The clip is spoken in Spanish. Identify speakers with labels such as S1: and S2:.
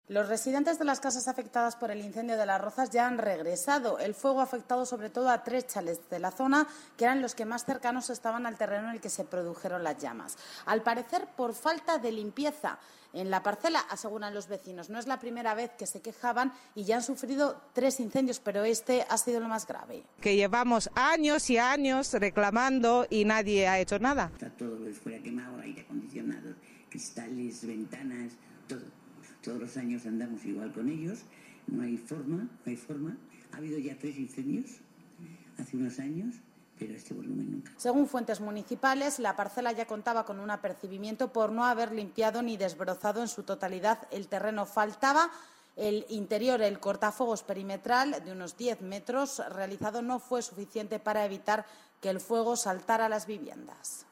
S1: Los residentes de las casas afectadas por el incendio de Las Rozas ya han regresado. El fuego ha afectado sobre todo a 3 chalets de la zona, que eran los que más cercanos estaban al terreno en el que se produjeron las llamas. Al parecer, por falta de limpieza en la parcela, aseguran los vecinos. No es la primera vez que se quejaban y ya han sufrido 3 incendios, pero este ha sido lo más grave.
S2: Que llevamos años y años reclamando y nadie ha hecho nada.
S3: Está todo fuera quemado, aire acondicionado, cristales, ventanas, todo. Todos los años andamos igual con ellos, no hay forma. Ha habido ya 3 incendios hace unos años, pero este volumen nunca.
S1: Según fuentes municipales, la parcela ya contaba con un apercibimiento por no haber limpiado ni desbrozado en su totalidad el terreno. Faltaba el interior, el cortafuegos perimetral de unos 10 metros realizado no fue suficiente para evitar que el fuego saltara a las viviendas.